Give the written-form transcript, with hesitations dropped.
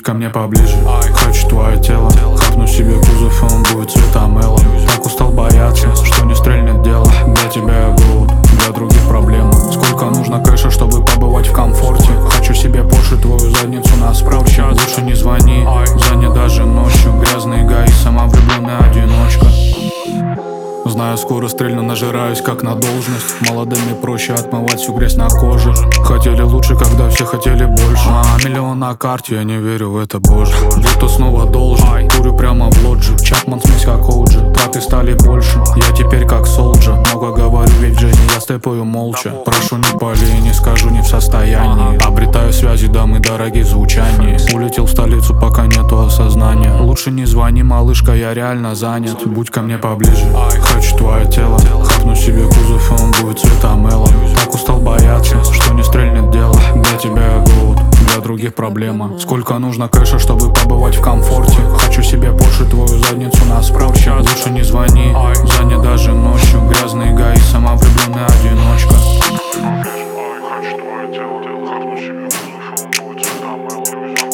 ко мне поближе. Хочу твое тело, хапну себе кузов, и он будет цвета мела. Так устал бояться, что не стрельнет дело. Для тебя я голод, для других проблема. Сколько нужно кэша, чтобы побывать в комфорте. Хочу себе Порше, твою задницу на справке. Лучше не звони, занят даже ночью. Грязный эгоист, самовлюбленная одиночка. Знаю, скоро стрельну, нажираюсь как на должность. Молодыми проще отмывать всю грязь на коже. Хотели лучше, когда все хотели больше. Миллион на карте, я не верю в это, боже. Будто снова должен, курю прямо в лоджии. Чапман смесь как Оуджи, траты стали больше. Я теперь как Солджа, много говорю, ведь в жизни я степаю молча. Прошу, не пали, не скажу, не в состоянии. Обретаю связи, дамы дорогие в звучании. Улетел в столицу, пока нету осознания. Лучше не звони, малышка, я реально занят. Будь ко мне поближе. Хочу твое тело, хапну себе кузов, и он будет цвета мела. Так устал бояться, что не стрельнет дело. Для тебя я голод, для других проблема. Сколько нужно кэша, чтобы побывать в комфорте. Хочу себе Порше, твою задницу на справке. Лучше не звони, занят даже ночью. Грязный эгоист, самовлюбленная одиночка. Хочу твое тело, хапну себе кузов, и он будет цвета мела.